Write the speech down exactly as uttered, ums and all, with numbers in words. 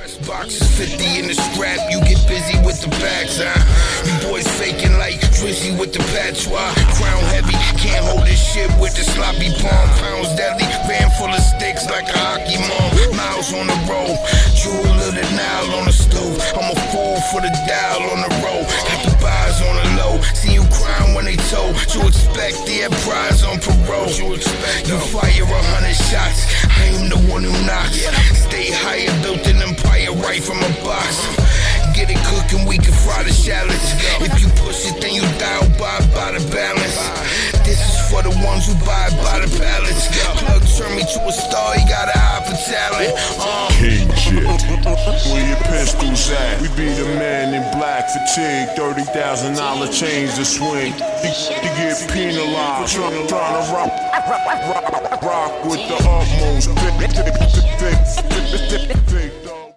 Boxes fifty in the scrap, you get busy with the bags, huh? You boys faking like Drizzy with the patois. Crown heavy, can't hold this shit with the sloppy palm. Pounds deadly, van full of sticks like a hockey mom. Miles on the road, jewel of the Nile on the stove. I'm a fool for the dial on the road. Got the bars on the low, see you crying when they told. You expect the prize on parole. You expect you fire a hundred shots, I am the one who knocks. Stay higher, built an empire right from a box. Get it cooking, we can fry the shallots. If you push it, then you die by, by the balance. This is for the ones who buy by the pallets. Plug turned me to a star, he got an eye for talent. Uh. King shit. Where your pistols at? We be the man in black fatigue, thirty thousand dollar chains to swing. You, you get penalized, trying to rock, rock, rock with the utmost.